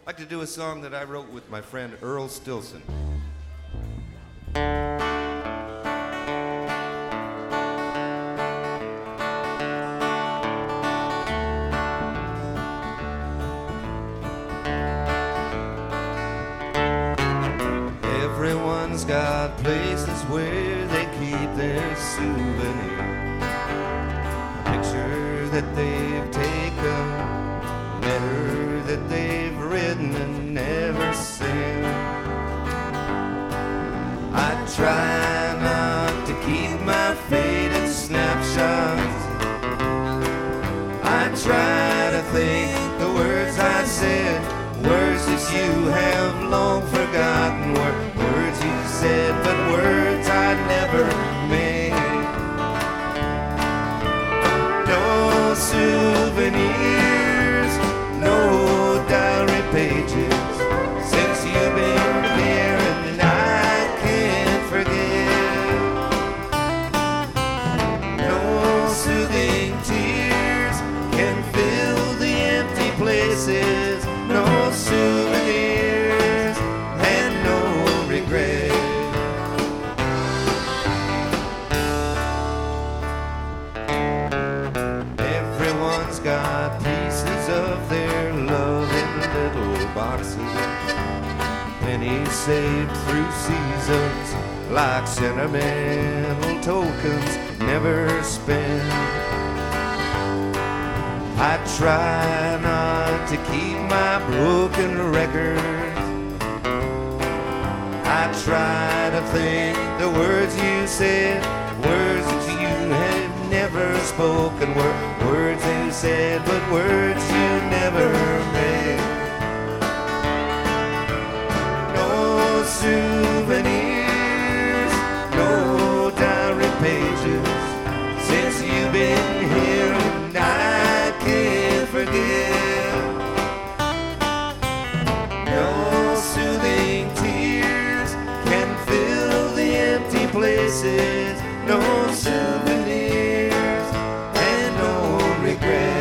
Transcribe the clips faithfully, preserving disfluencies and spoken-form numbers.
I'd like to do a song that I wrote with my friend Earl Stilson. Everyone's got places where they keep their souvenir. A picture that they've taken, a letter that they've written and never sent. I try not to keep my faded snapshots. I try to think the words I said, words that you have long forgotten, were words you said, but words I never made. No souvenirs, no diary pages, since you've been here and I can't forget. No soothing tears can fill the empty places, no souvenirs and no regret. Everyone's got pieces of their love in little boxes, pennies saved through seasons, like sentimental tokens never spent. I try not to keep my broken records. I try to think the words you said, words that you have never spoken, were words you said, but words you never made. No souvenirs, no diary pages, since you've been here and I can't forget. No soothing tears can fill the empty places, no souvenirs and no regret.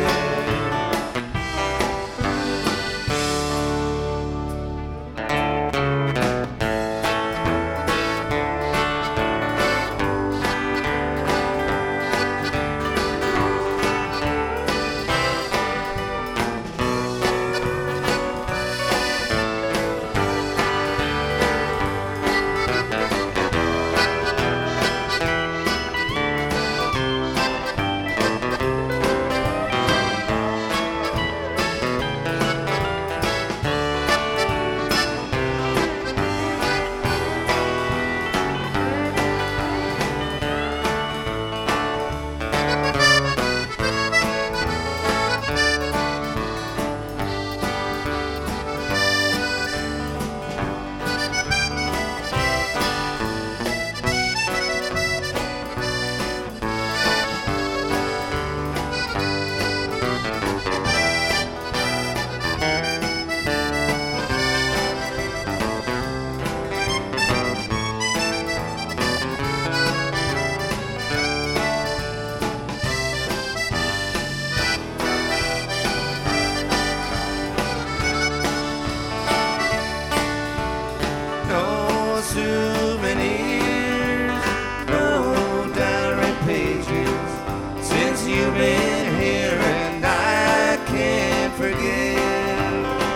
No souvenirs, no diary pages, since you've been here and I can't forget.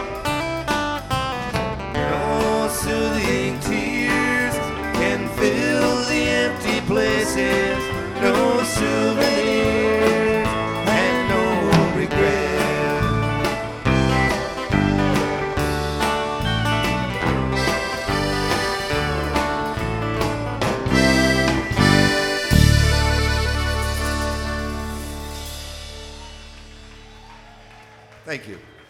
No soothing tears can fill the empty places, no souvenirs and no regret. Thank you.